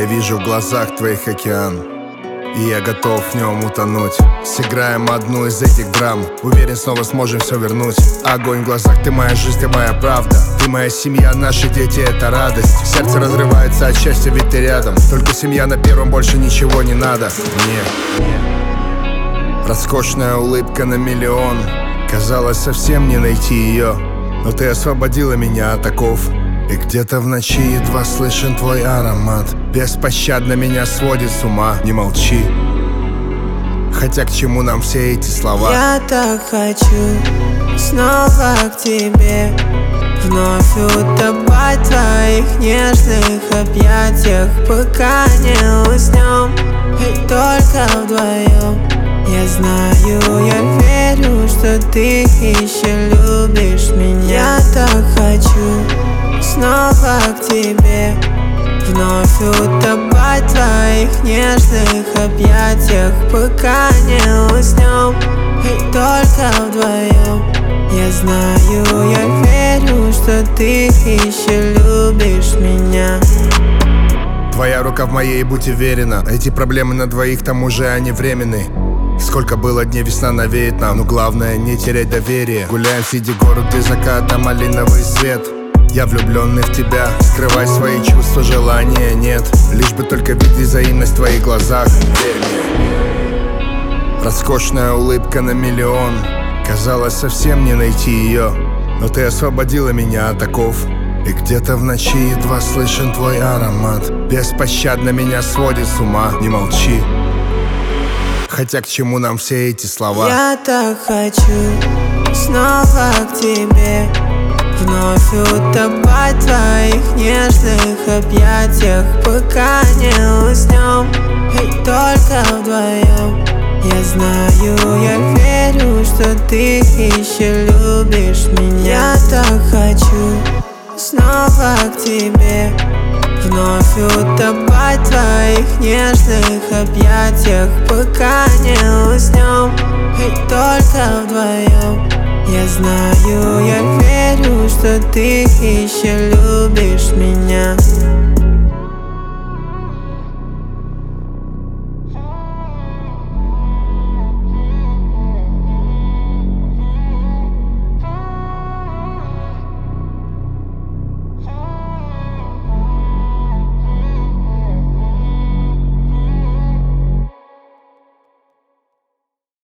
Я вижу в глазах твоих океан, и я готов в нем утонуть. Сыграем одну из этих драм, уверен, снова сможем все вернуть. Огонь в глазах, ты моя жизнь, ты моя правда. Ты моя семья, наши дети — это радость. Сердце разрывается от счастья, ведь ты рядом. Только семья на первом, больше ничего не надо мне. Роскошная улыбка на миллион, казалось, совсем не найти ее. Но ты освободила меня от оков, и где-то в ночи едва слышен твой аромат. Беспощадно меня сводит с ума. Не молчи, хотя к чему нам все эти слова? Я так хочу снова к тебе, вновь утопать в твоих нежных объятиях, пока не уснем, и только вдвоем. Я знаю, я верю, что ты еще любишь меня. Я так хочу снова к тебе, вновь утопать в твоих нежных объятиях, пока не уснем, и только вдвоем. Я знаю, я верю, что ты еще любишь меня. Твоя рука в моей, будь уверена. Эти проблемы на двоих, к тому же они временные. Сколько было дней, весна навеет нам, но главное не терять доверие. Гуляем среди города и заката, малиновый свет. Я влюбленный в тебя, скрывай свои чувства, желания нет. Лишь бы только видеть взаимность в твоих глазах. Роскошная улыбка на миллион, казалось, совсем не найти ее. Но ты освободила меня от оков, и где-то в ночи едва слышен твой аромат. Беспощадно меня сводит с ума. Не молчи, хотя к чему нам все эти слова? Я так хочу снова к тебе, вновь утопать в твоих нежных объятиях, пока не уснем, и только вдвоем. Я знаю, я верю, что ты еще любишь меня. Я так хочу снова к тебе, вновь утопать в твоих нежных объятиях, пока не уснем, и только вдвоем. Я знаю, я верю, что ты еще любишь меня.